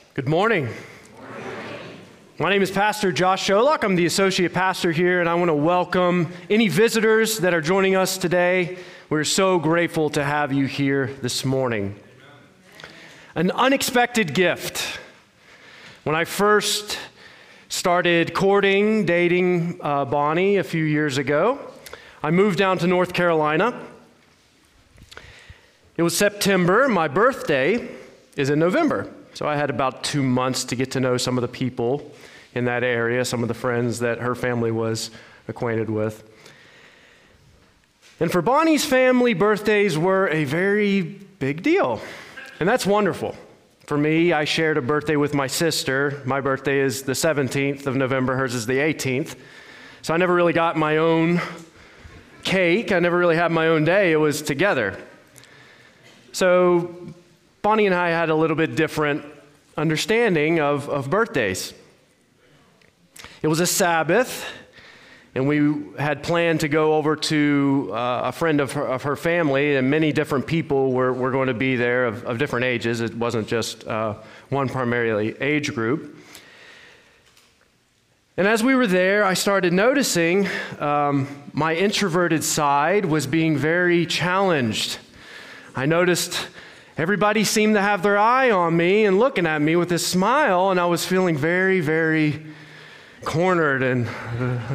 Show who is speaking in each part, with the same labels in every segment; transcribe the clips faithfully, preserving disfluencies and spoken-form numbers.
Speaker 1: Good morning.
Speaker 2: Good morning.
Speaker 1: My name is Pastor Josh Sholok. I'm the associate pastor here, and I want to welcome any visitors that are joining us today. We're so grateful to have you here this morning. An unexpected gift. When I first started courting, dating uh, Bonnie a few years ago, I moved down to North Carolina. It was September. My birthday is in November. So I had about two months to get to know some of the people in that area, some of the friends that her family was acquainted with. And for Bonnie's family, birthdays were a very big deal. And that's wonderful. For me, I shared a birthday with my sister. My birthday is the seventeenth of November. Hers is the eighteenth. So I never really got my own cake. I never really had my own day. It was together. So Bonnie and I had a little bit different understanding of, of birthdays. It was a Sabbath, and we had planned to go over to uh, a friend of her, of her family, and many different people were, were going to be there of, of different ages. It wasn't just uh, one primarily age group. And as we were there, I started noticing um, my introverted side was being very challenged. I noticed everybody seemed to have their eye on me and looking at me with this smile, and I was feeling very, very cornered. And uh,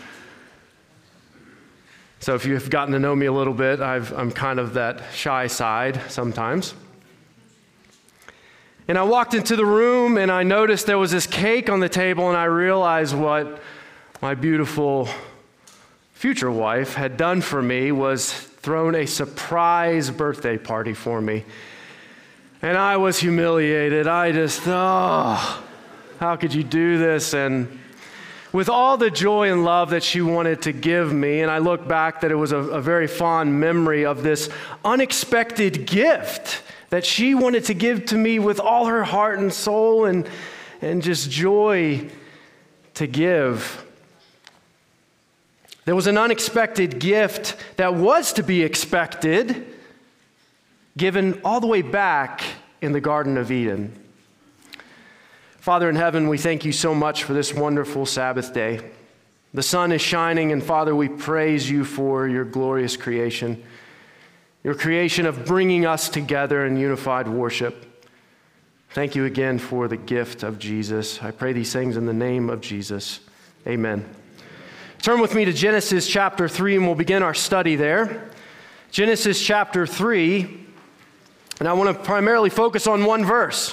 Speaker 1: so if you've gotten to know me a little bit, I've, I'm kind of that shy side sometimes. And I walked into the room, and I noticed there was this cake on the table, and I realized what my beautiful future wife had done for me was thrown a surprise birthday party for me. And I was humiliated. I just, oh, how could you do this? And with all the joy and love that she wanted to give me, and I look back that it was a, a very fond memory of this unexpected gift that she wanted to give to me with all her heart and soul and, and just joy to give. There was an unexpected gift that was to be expected, given all the way back in the Garden of Eden. Father in heaven, we thank you so much for this wonderful Sabbath day. The sun is shining, and Father, we praise you for your glorious creation, your creation of bringing us together in unified worship. Thank you again for the gift of Jesus. I pray these things in the name of Jesus. Amen. Turn with me to Genesis chapter three, and we'll begin our study there. Genesis chapter three, and I want to primarily focus on one verse.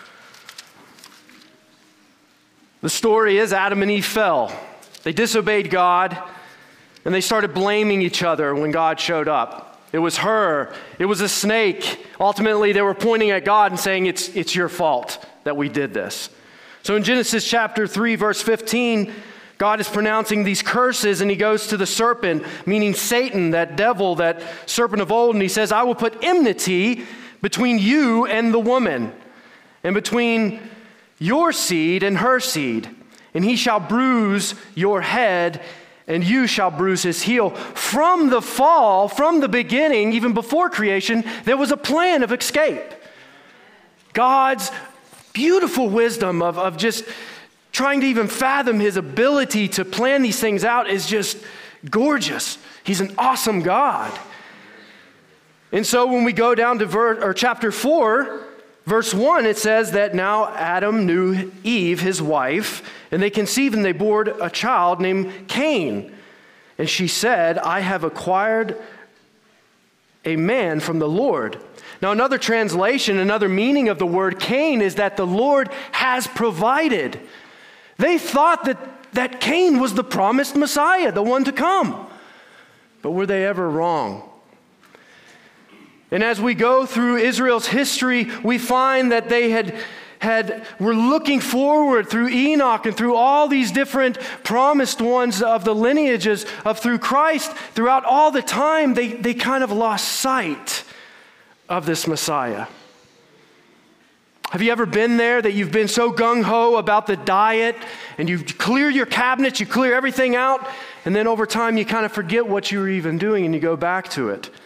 Speaker 1: The story is Adam and Eve fell. They disobeyed God, and they started blaming each other when God showed up. It was her. It was a snake. Ultimately, they were pointing at God and saying, it's, it's your fault that we did this. So in Genesis chapter three, verse fifteen, God is pronouncing these curses, and he goes to the serpent, meaning Satan, that devil, that serpent of old, and he says, I will put enmity between you and the woman, and between your seed and her seed, and he shall bruise your head, and you shall bruise his heel. From the fall, from the beginning, even before creation, there was a plan of escape. God's beautiful wisdom of, of just trying to even fathom his ability to plan these things out is just gorgeous. He's an awesome God. And so when we go down to ver- or chapter four, verse one, it says that now Adam knew Eve, his wife, and they conceived and they bore a child named Cain. And she said, I have acquired a man from the Lord. Now another translation, another meaning of the word Cain is that the Lord has provided. They thought that, that Cain was the promised Messiah, the one to come. But were they ever wrong? And as we go through Israel's history, we find that they had, had were looking forward through Enoch and through all these different promised ones of the lineages of through Christ. Throughout all the time, they, they kind of lost sight of this Messiah. Have you ever been there that you've been so gung-ho about the diet and you clear your cabinets, you clear everything out, and then over time you kind of forget what you were even doing and you go back to it?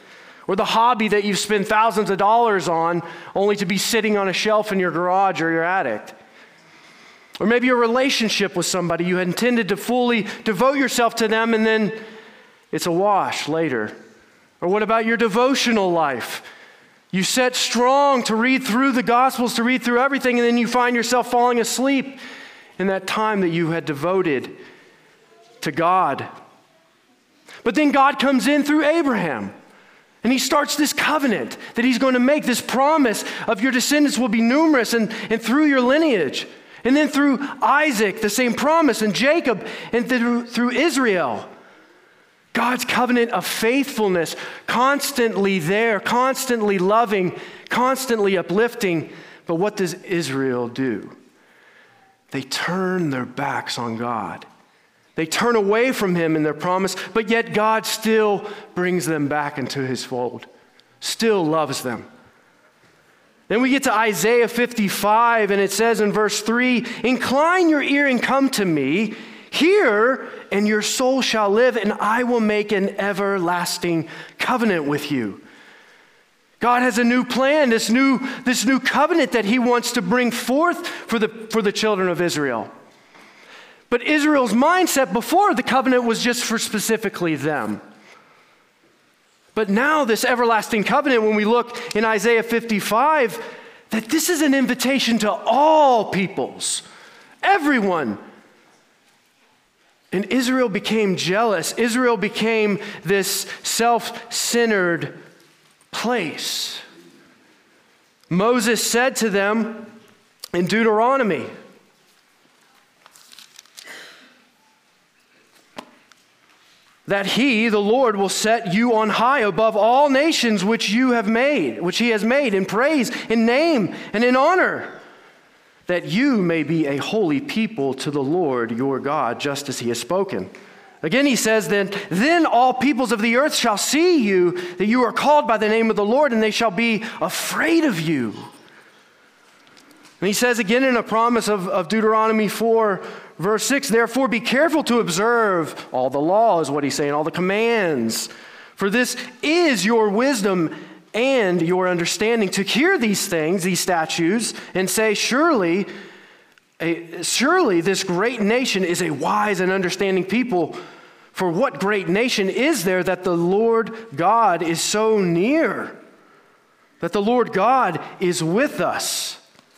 Speaker 1: or the hobby that you've spent thousands of dollars on only to be sitting on a shelf in your garage or your attic. Or maybe a relationship with somebody you had intended to fully devote yourself to them, and then it's a wash later. Or what about your devotional life? You set strong to read through the Gospels, to read through everything, and then you find yourself falling asleep in that time that you had devoted to God. But then God comes in through Abraham, and he starts this covenant that he's going to make, this promise of your descendants will be numerous and, and through your lineage. And then through Isaac, the same promise, and Jacob, and through, through Israel. God's covenant of faithfulness, constantly there, constantly loving, constantly uplifting. But what does Israel do? They turn their backs on God. They turn away from him in their promise, but yet God still brings them back into his fold, still loves them. Then we get to Isaiah fifty-five, and it says in verse three, "Incline your ear and come to me. Hear, and your soul shall live, and I will make an everlasting covenant with you." God has a new plan, this new, this new covenant that he wants to bring forth for the, for the children of Israel. But Israel's mindset before the covenant was just for specifically them. But now this everlasting covenant, when we look in Isaiah fifty-five, that this is an invitation to all peoples, everyone. And Israel became jealous. Israel became this self-centered place. Moses said to them in Deuteronomy, that he, the Lord, will set you on high above all nations which you have made, which he has made in praise, in name, and in honor, that you may be a holy people to the Lord your God, just as he has spoken. Again, he says, then, then all peoples of the earth shall see you, that you are called by the name of the Lord, and they shall be afraid of you. And he says again in a promise of, of Deuteronomy four, verse six, therefore be careful to observe all the law, is what he's saying, all the commands. For this is your wisdom and your understanding, to hear these things, these statutes, and say, surely, a, surely this great nation is a wise and understanding people. For what great nation is there that the Lord God is so near, that the Lord God is with us?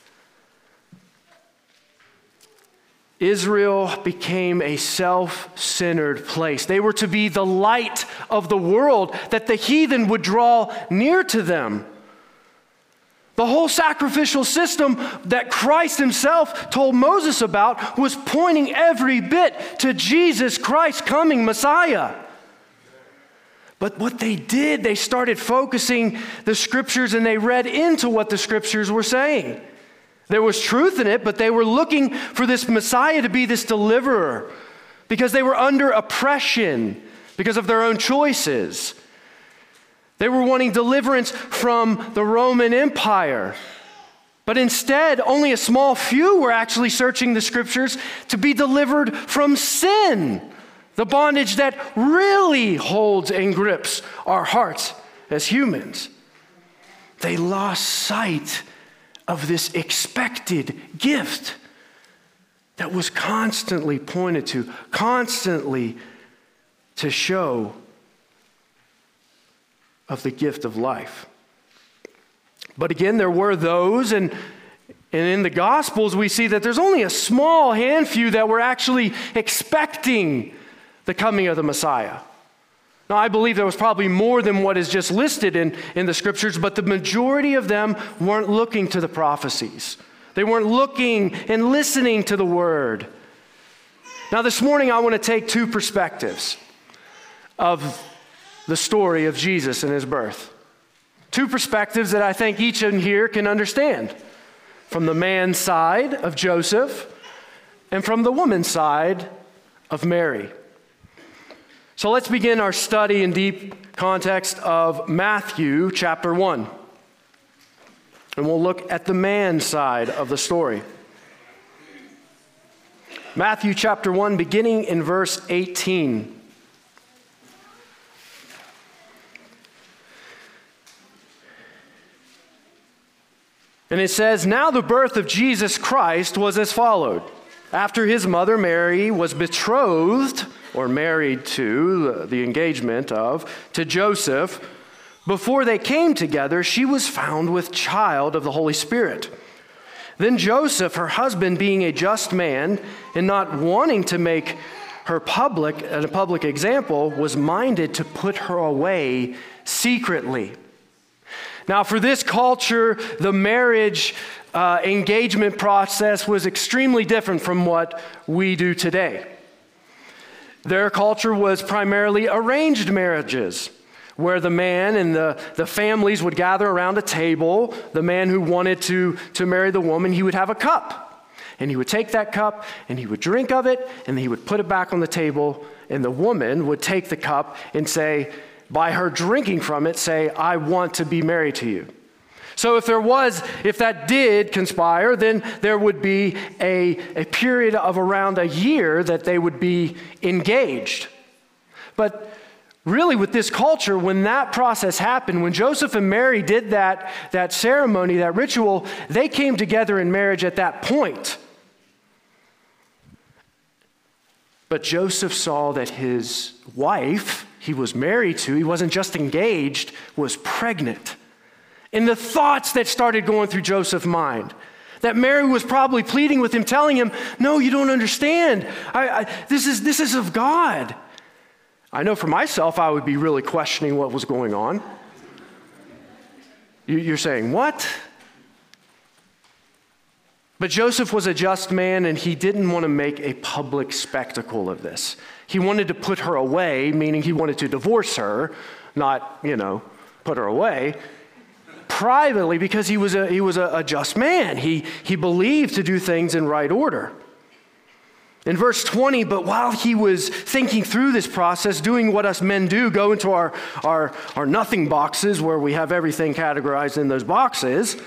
Speaker 1: Israel became a self-centered place. They were to be the light of the world, that the heathen would draw near to them. The whole sacrificial system that Christ himself told Moses about was pointing every bit to Jesus Christ, coming Messiah. But what they did, they started focusing the scriptures and they read into what the scriptures were saying. There was truth in it, but they were looking for this Messiah to be this deliverer because they were under oppression because of their own choices. They were wanting deliverance from the Roman Empire. But instead, only a small few were actually searching the scriptures to be delivered from sin, the bondage that really holds and grips our hearts as humans. They lost sight of this expected gift that was constantly pointed to, constantly to show of the gift of life. But again, there were those, and, and in the Gospels we see that there's only a small handful that were actually expecting the coming of the Messiah. Now, I believe there was probably more than what is just listed in, in the scriptures, but the majority of them weren't looking to the prophecies. They weren't looking and listening to the word. Now, this morning, I want to take two perspectives of the story of Jesus and his birth. Two perspectives that I think each in here can understand. From the man's side of Joseph and from the woman's side of Mary. So let's begin our study in deep context of Matthew chapter one. And we'll look at the man's side of the story. Matthew chapter one, beginning in verse eighteen. And it says, now the birth of Jesus Christ was as followed. After his mother Mary was betrothed, or married to, the, the engagement of, to Joseph, before they came together, she was found with child of the Holy Spirit. Then Joseph, her husband, being a just man, and not wanting to make her public, a public example, was minded to put her away secretly. Now, for this culture, the marriage uh, engagement process was extremely different from what we do today. Their culture was primarily arranged marriages, where the man and the, the families would gather around a table. The man who wanted to, to marry the woman, he would have a cup. And he would take that cup and he would drink of it and he would put it back on the table. And the woman would take the cup and say, by her drinking from it, say, I want to be married to you. So if there was, if that did conspire, then there would be a, a period of around a year that they would be engaged. But really, with this culture, when that process happened, when Joseph and Mary did that, that ceremony, that ritual, they came together in marriage at that point. But Joseph saw that his wife, he was married to, he wasn't just engaged, was pregnant. And the thoughts that started going through Joseph's mind, that Mary was probably pleading with him, telling him, no, you don't understand. I, I, this is, this is of God. I know for myself, I would be really questioning what was going on. You're saying, what? But Joseph was a just man, and he didn't want to make a public spectacle of this. He wanted to put her away, meaning he wanted to divorce her, not, you know, put her away, privately, because he was a, he was a, a just man. He, he believed to do things in right order. In verse twenty, but while he was thinking through this process, doing what us men do, go into our, our, our nothing boxes where we have everything categorized in those boxes,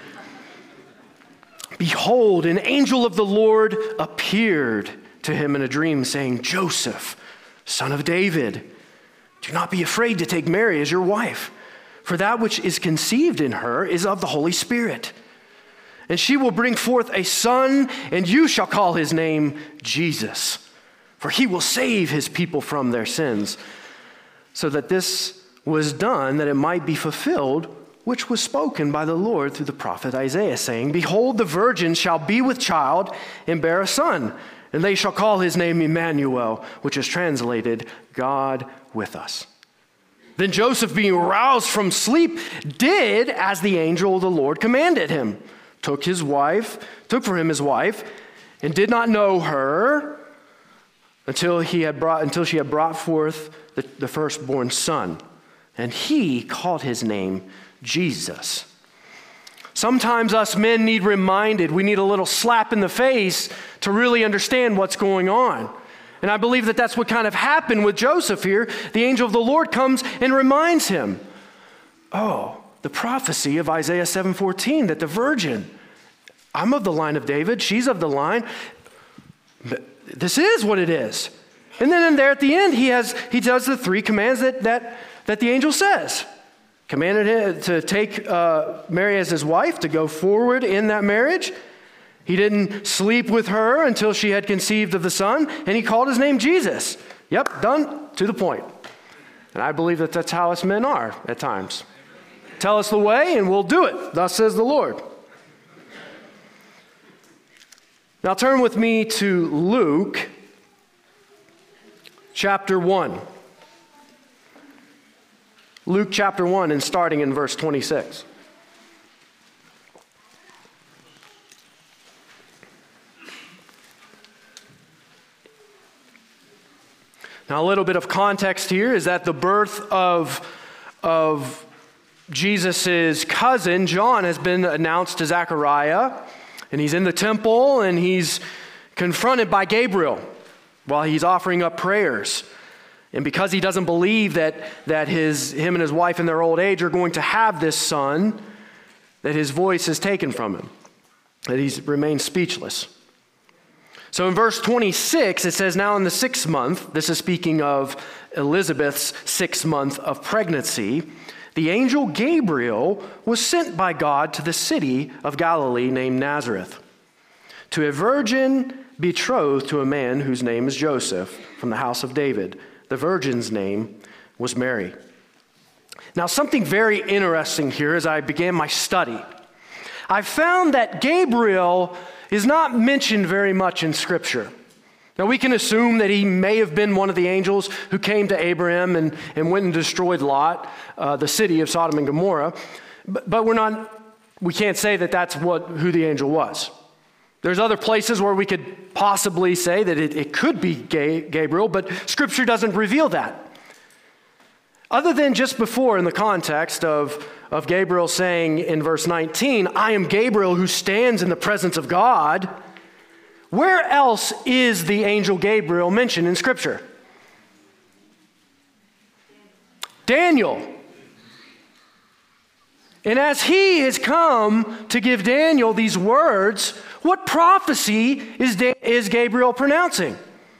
Speaker 1: behold, an angel of the Lord appeared to him in a dream, saying, Joseph, son of David, do not be afraid to take Mary as your wife, for that which is conceived in her is of the Holy Spirit. And she will bring forth a son, and you shall call his name Jesus, for he will save his people from their sins. So that this was done, that it might be fulfilled, which was spoken by the Lord through the prophet Isaiah, saying, behold, the virgin shall be with child and bear a son, and they shall call his name Emmanuel, which is translated, God with us. Then Joseph, being roused from sleep, did as the angel of the Lord commanded him. Took his wife, took for him his wife, and did not know her until he had brought until she had brought forth the, the firstborn son. And he called his name Jesus. Sometimes us men need reminded, we need a little slap in the face to really understand what's going on. And I believe that that's what kind of happened with Joseph here. The angel of the Lord comes and reminds him, oh, the prophecy of Isaiah seven fourteen, that the virgin, I'm of the line of David, she's of the line. This is what it is. And then in there at the end, he has he does the three commands that that, that the angel says. Commanded him to take uh, Mary as his wife, to go forward in that marriage. He didn't sleep with her until she had conceived of the son, and he called his name Jesus. Yep, done, to the point. And I believe that that's how us men are at times. Tell us the way, and we'll do it. Thus says the Lord. Now turn with me to Luke chapter one. Luke chapter one, and starting in verse twenty-six. Now, a little bit of context here is that the birth of, of Jesus' cousin, John, has been announced to Zechariah, and he's in the temple, and he's confronted by Gabriel while he's offering up prayers. And because he doesn't believe that, that his, him and his wife in their old age are going to have this son, that his voice is taken from him, that he's remained speechless. So in verse twenty-six, it says, now in the sixth month, this is speaking of Elizabeth's sixth month of pregnancy, the angel Gabriel was sent by God to the city of Galilee named Nazareth, to a virgin betrothed to a man whose name is Joseph, from the house of David. The virgin's name was Mary. Now, something very interesting here as I began my study. I found that Gabriel is not mentioned very much in Scripture. Now, we can assume that he may have been one of the angels who came to Abraham and, and went and destroyed Lot, uh, the city of Sodom and Gomorrah. But, but we're not, we can't say that that's what, who the angel was. There's other places where we could possibly say that it, it could be Gabriel, but Scripture doesn't reveal that. Other than just before in the context of, of Gabriel saying in verse nineteen, I am Gabriel who stands in the presence of God. Where else is the angel Gabriel mentioned in Scripture? Daniel. And as he has come to give Daniel these words, what prophecy is, da- is Gabriel pronouncing?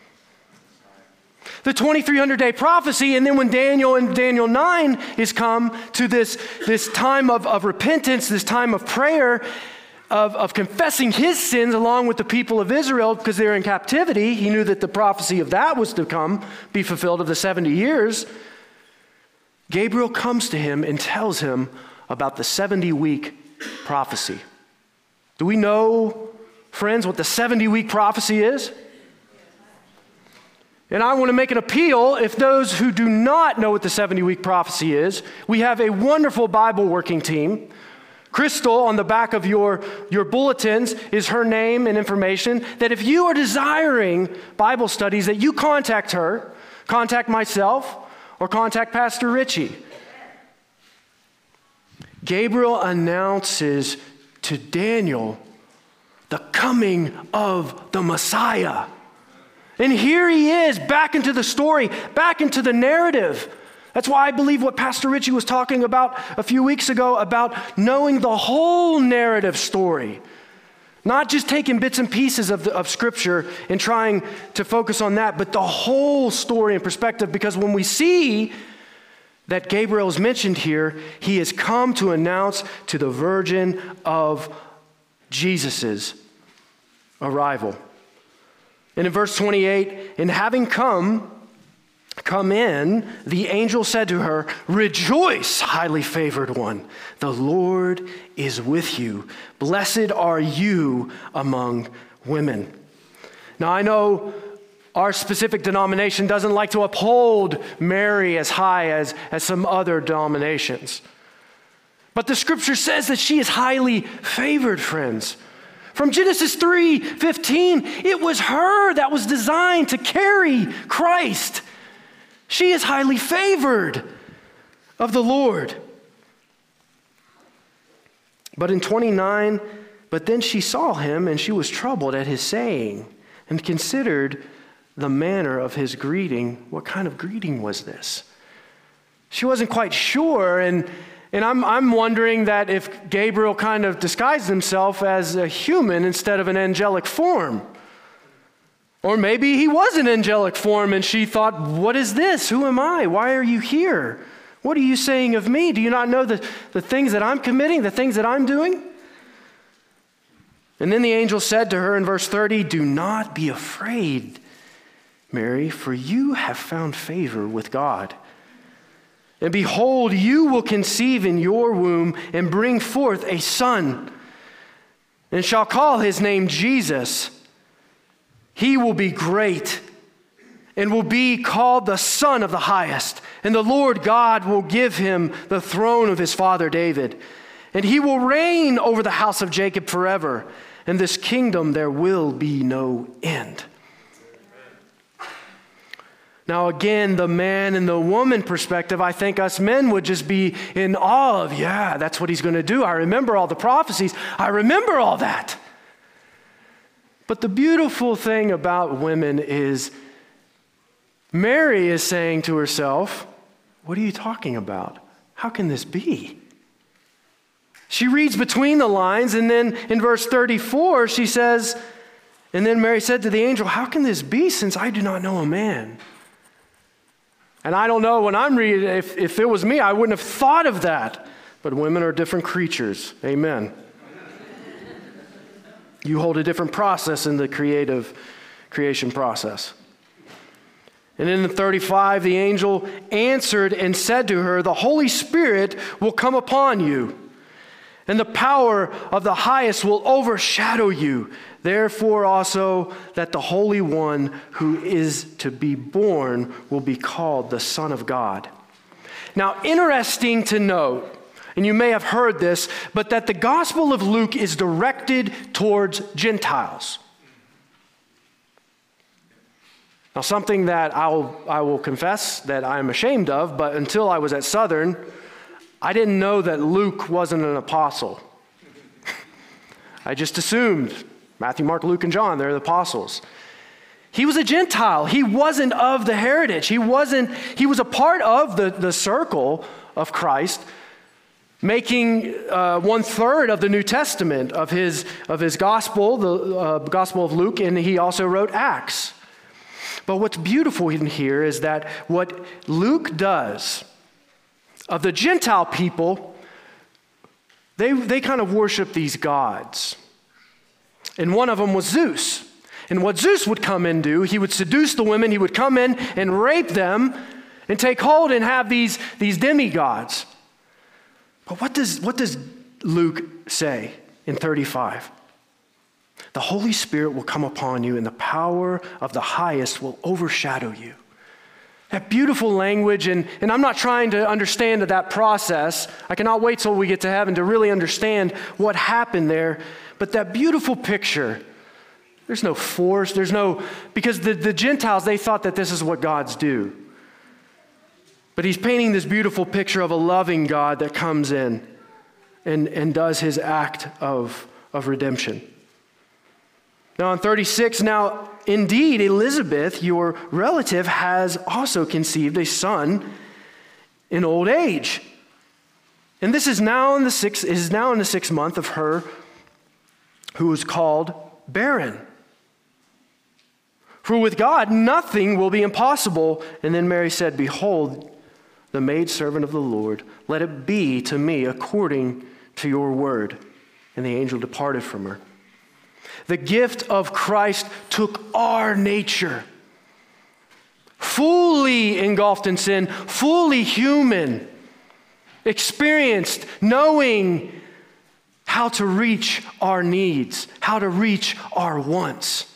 Speaker 1: The twenty-three hundred day prophecy, and then when Daniel in Daniel nine is come to this, this time of, of repentance, this time of prayer, Of, of confessing his sins along with the people of Israel because they're in captivity. He knew that the prophecy of that was to come, be fulfilled of the seventy years. Gabriel comes to him and tells him about the seventy-week prophecy. Do we know, friends, what the seventy-week prophecy is? And I want to make an appeal, if those who do not know what the seventy-week prophecy is, we have a wonderful Bible working team. Crystal, on the back of your, your bulletins, is her name and information, that if you are desiring Bible studies, that you contact her, contact myself, or contact Pastor Richie. Gabriel announces to Daniel the coming of the Messiah. And here he is, back into the story, back into the narrative. That's why I believe what Pastor Richie was talking about a few weeks ago about knowing the whole narrative story. Not just taking bits and pieces of, the, of Scripture and trying to focus on that, but the whole story and perspective. Because when we see that Gabriel is mentioned here, he has come to announce to the virgin of Jesus' arrival. And in verse twenty-eight, and having come, Come in, the angel said to her, Rejoice, highly favored one. The Lord is with you. Blessed are you among women. Now, I know our specific denomination doesn't like to uphold Mary as high as, as some other denominations. But the Scripture says that she is highly favored, friends. From Genesis three fifteen, it was her that was designed to carry Christ. She is highly favored of the Lord. But in twenty-nine, but then she saw him, and she was troubled at his saying, and considered the manner of his greeting. What kind of greeting was this? She wasn't quite sure, and, and I'm, I'm wondering that if Gabriel kind of disguised himself as a human instead of an angelic form. Or maybe he was an angelic form and she thought, what is this? Who am I? Why are you here? What are you saying of me? Do you not know the, the things that I'm committing, the things that I'm doing? And then the angel said to her in verse thirty, Do not be afraid, Mary, for you have found favor with God. And behold, you will conceive in your womb and bring forth a son, and shall call his name Jesus. He will be great and will be called the Son of the Highest. And the Lord God will give him the throne of his father David. And he will reign over the house of Jacob forever. And this kingdom there will be no end. Now again, the man and the woman perspective, I think us men would just be in awe of, yeah, that's what he's going to do. I remember all the prophecies. I remember all that. But the beautiful thing about women is Mary is saying to herself, what are you talking about? How can this be? She reads between the lines, and then in verse thirty-four, she says, and then Mary said to the angel, how can this be since I do not know a man? And I don't know, when I'm reading, if, if it was me, I wouldn't have thought of that. But women are different creatures. Amen. You hold a different process in the creative creation process. And in the thirty-five, the angel answered and said to her, the Holy Spirit will come upon you, and the power of the highest will overshadow you. Therefore also that the Holy One who is to be born will be called the Son of God. Now, interesting to note, and you may have heard this, but that the Gospel of Luke is directed towards Gentiles. Now, something that I'll, I will confess that I'm ashamed of, but until I was at Southern, I didn't know that Luke wasn't an apostle. I just assumed Matthew, Mark, Luke, and John, they're the apostles. He was a Gentile. He wasn't of the heritage. He wasn't, he was a part of the, the circle of Christ, making uh, one third of the New Testament of his, of his gospel, the uh, Gospel of Luke, and he also wrote Acts. But what's beautiful in here is that what Luke does of the Gentile people, they, they kind of worship these gods. And one of them was Zeus. And what Zeus would come and do, he would seduce the women, he would come in and rape them and take hold and have these, these demigods. But what does, what does Luke say in thirty-five? The Holy Spirit will come upon you, and the power of the highest will overshadow you. That beautiful language, and, and I'm not trying to understand that process. I cannot wait till we get to heaven to really understand what happened there. But that beautiful picture, there's no force, there's no, because the, the Gentiles, they thought that this is what gods do. But he's painting this beautiful picture of a loving God that comes in and, and does his act of, of redemption. Now in thirty-six, now indeed Elizabeth, your relative, has also conceived a son in old age. And this is now in the sixth, is now in the sixth month of her who is called barren. For with God nothing will be impossible. And then Mary said, behold, the maidservant of the Lord, let it be to me according to your word. And the angel departed from her. The gift of Christ took our nature, fully engulfed in sin, fully human, experienced, knowing how to reach our needs, how to reach our wants.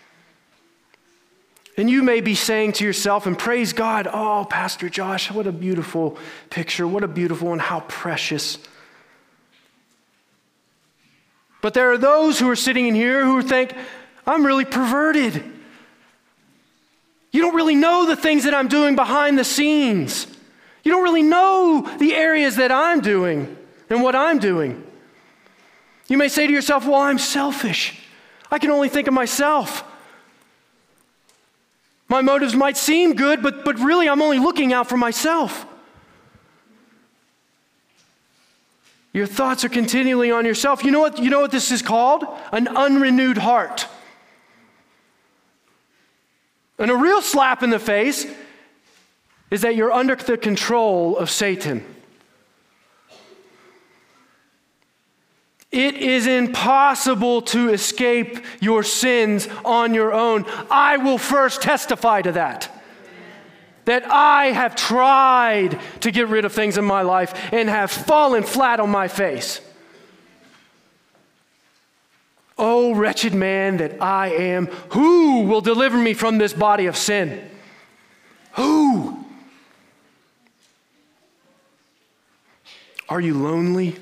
Speaker 1: And you may be saying to yourself, and praise God, oh, Pastor Josh, what a beautiful picture, what a beautiful and how precious. But there are those who are sitting in here who think, I'm really perverted. You don't really know the things that I'm doing behind the scenes. You don't really know the areas that I'm doing and what I'm doing. You may say to yourself, well, I'm selfish. I can only think of myself. My motives might seem good, but, but really I'm only looking out for myself. Your thoughts are continually on yourself. You know what, you know what this is called? An unrenewed heart. And a real slap in the face is that you're under the control of Satan. It is impossible to escape your sins on your own. I will first testify to that. That I have tried to get rid of things in my life and have fallen flat on my face. Oh, wretched man that I am, who will deliver me from this body of sin? Who? Are you lonely?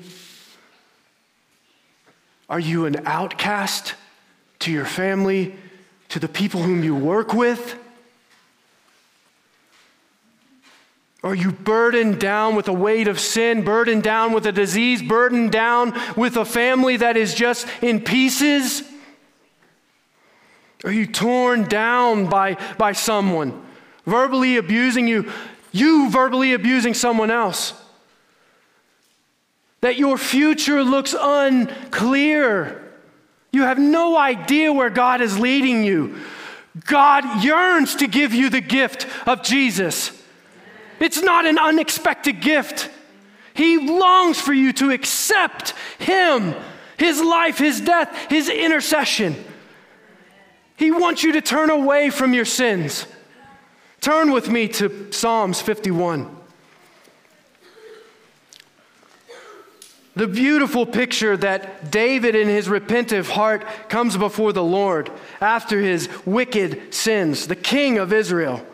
Speaker 1: Are you an outcast to your family, to the people whom you work with? Are you burdened down with a weight of sin, burdened down with a disease, burdened down with a family that is just in pieces? Are you torn down by, by someone, verbally abusing you, you verbally abusing someone else? That your future looks unclear. You have no idea where God is leading you. God yearns to give you the gift of Jesus. It's not an unexpected gift. He longs for you to accept him, his life, his death, his intercession. He wants you to turn away from your sins. Turn with me to Psalms fifty-one. The beautiful picture that David in his repentant heart comes before the Lord after his wicked sins, the King of Israel.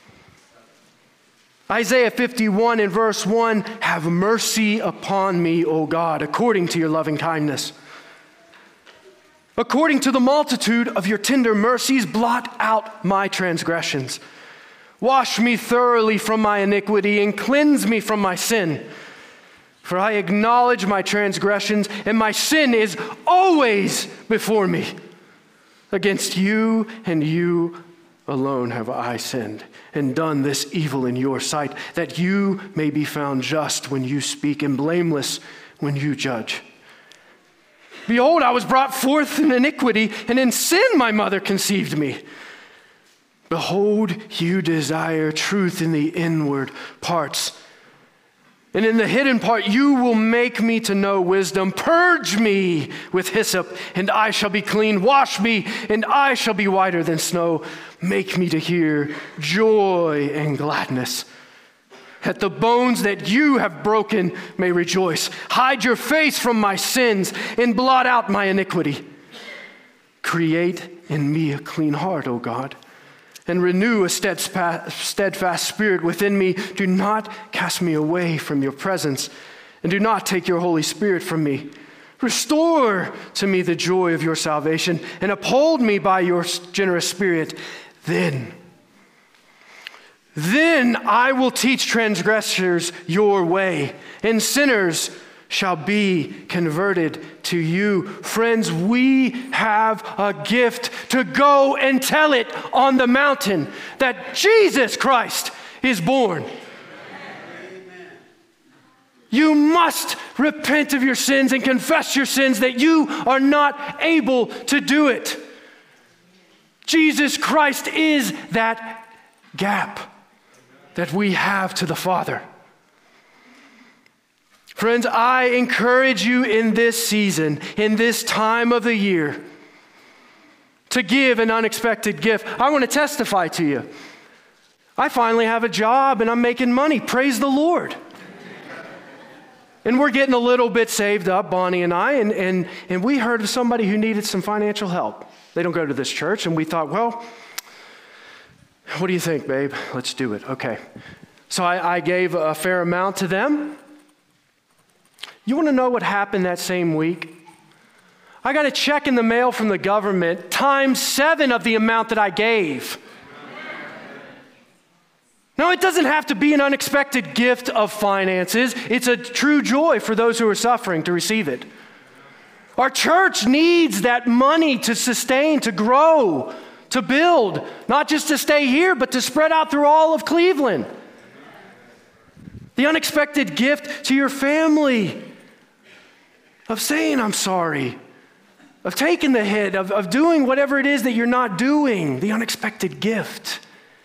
Speaker 1: Isaiah fifty-one in verse one, have mercy upon me, O God, according to your loving kindness. According to the multitude of your tender mercies, blot out my transgressions. Wash me thoroughly from my iniquity and cleanse me from my sin. For I acknowledge my transgressions, and my sin is always before me. Against you and you alone have I sinned, and done this evil in your sight, that you may be found just when you speak, and blameless when you judge. Behold, I was brought forth in iniquity, and in sin my mother conceived me. Behold, you desire truth in the inward parts, and in the hidden part you will make me to know wisdom. Purge me with hyssop, and I shall be clean. Wash me, and I shall be whiter than snow. Make me to hear joy and gladness, that the bones that you have broken may rejoice. Hide your face from my sins, and blot out my iniquity. Create in me a clean heart, O God, and renew a steadfast spirit within me. Do not cast me away from your presence, and do not take your Holy Spirit from me. Restore to me the joy of your salvation, and uphold me by your generous spirit. Then, then I will teach transgressors your way, and sinners shall be converted to you. Friends, we have a gift to go and tell it on the mountain that Jesus Christ is born. Amen. You must repent of your sins and confess your sins that you are not able to do it. Jesus Christ is that gap that we have to the Father. Friends, I encourage you in this season, in this time of the year, to give an unexpected gift. I want to testify to you. I finally have a job and I'm making money. Praise the Lord. And we're getting a little bit saved up, Bonnie and I, and, and, and we heard of somebody who needed some financial help. They don't go to this church, and we thought, well, what do you think, babe? Let's do it. Okay. So I, I gave a fair amount to them. You want to know what happened that same week? I got a check in the mail from the government, times seven of the amount that I gave. Now, it doesn't have to be an unexpected gift of finances. It's a true joy for those who are suffering to receive it. Our church needs that money to sustain, to grow, to build, not just to stay here, but to spread out through all of Cleveland. The unexpected gift to your family of saying, I'm sorry, of taking the hit, of, of doing whatever it is that you're not doing, the unexpected gift.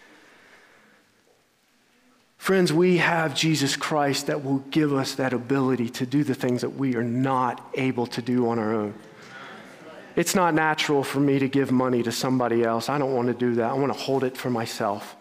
Speaker 1: Friends, we have Jesus Christ that will give us that ability to do the things that we are not able to do on our own. It's not natural for me to give money to somebody else. I don't want to do that. I want to hold it for myself.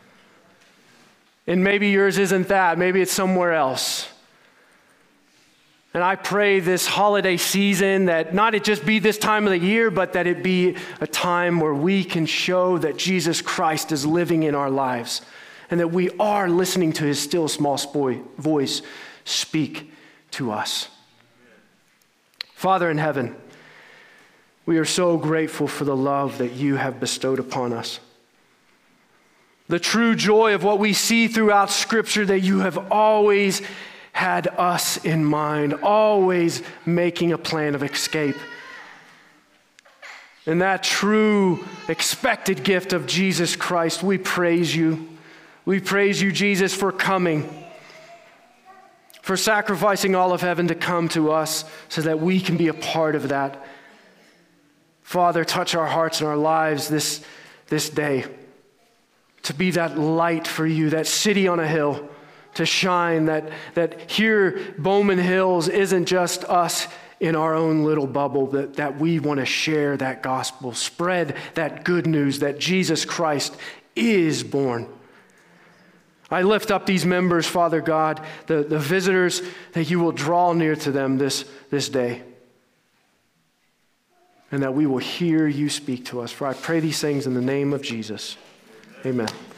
Speaker 1: And maybe yours isn't that. Maybe it's somewhere else. And I pray this holiday season that not it just be this time of the year, but that it be a time where we can show that Jesus Christ is living in our lives and that we are listening to his still small voice speak to us. Father in heaven, we are so grateful for the love that you have bestowed upon us. The true joy of what we see throughout Scripture, that you have always had us in mind, always making a plan of escape. And that true expected gift of Jesus Christ, we praise you. We praise you, Jesus, for coming, for sacrificing all of heaven to come to us so that we can be a part of that. Father, touch our hearts and our lives this, this day to be that light for you, that city on a hill, to shine, that, that here Bowman Hills isn't just us in our own little bubble, that, that we want to share that gospel, spread that good news that Jesus Christ is born. I lift up these members, Father God, the, the visitors, that you will draw near to them this, this day, and that we will hear you speak to us. For I pray these things in the name of Jesus. Amen.